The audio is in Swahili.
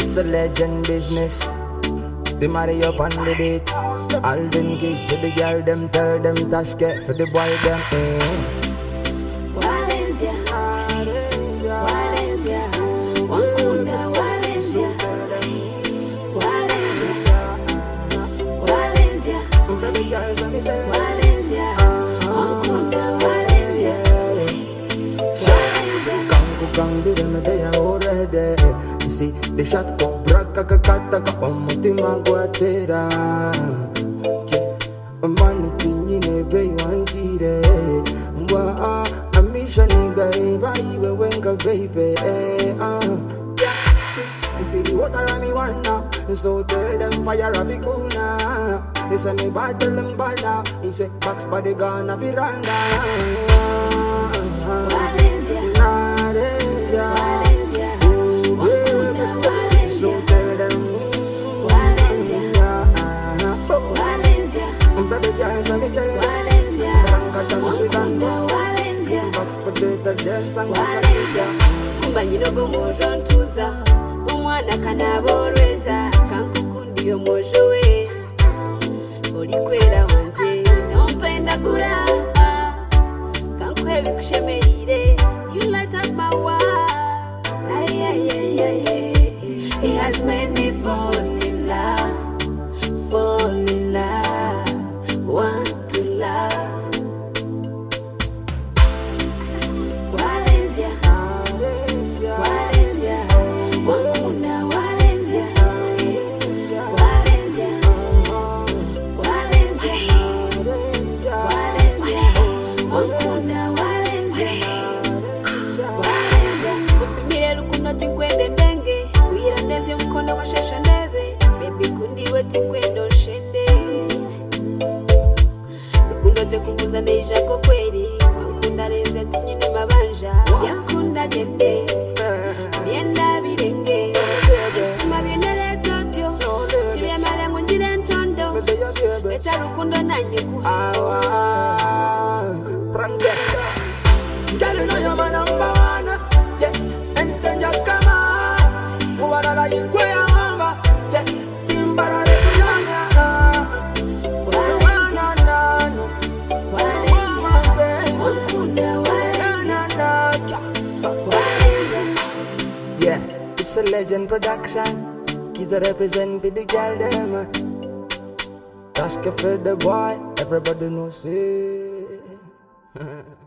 It's a legend business. They marry up on the beat. Alvin Keys for the girl, them tell them Tashke for the boy, them Valencia, Valencia, Wakunda, Valencia, Valencia, Valencia, Valencia, Wakunda, Valencia, Valencia. Kangu them they are already. See the shot cobra kakakata ka omutima gwatera. Money kinyine be wantire. Mwa amisha nigga iwe wenga baby. See the water on me one now. So tell them fire a fi cool now. They say me bad, tell them bad now. He say box body gone a fi run down. Valencia, Valencia, Valencia, Wakunda, Valencia, so tell them Valencia, Valencia, baby girl, let me tell you. Valencia, Wakunda, Valencia, box potato dance and Valencia. Kumba nyirogo mojo ntuza, umwana kanaborweza, kankukundi yo mojo we. Uri kwera wanje, nompenda kuramba, kankwebe kushemerire, you light up my world. Ay, ay, ay, ay, ay. He has made me fall in love, want to love. Valencia, Valencia, Wakunda, Valencia, Valencia, Valencia, Valencia, Wakunda, Valencia, Valencia. Upimire rukundo tinkwende ndenge, uyiraneze mkono wa shasha neve, baby kundi we tinkwendo shende. Rukundo te kubuza neisha kwa kweli, wakunda reze tinyine mabanja, yakunda jende, mienda birenge, mabienere totyo, tibiya malengo njire ntondo, beta rukundo nanye kuhiwa. Girl, you know you're my number one. Yeah, and then you come on. Who are like you, where I'm at? Yeah, Simba, the Piranha. Yeah, it's a legend production. Kids that represent for the girl, them. Tashke for the boy, everybody knows it.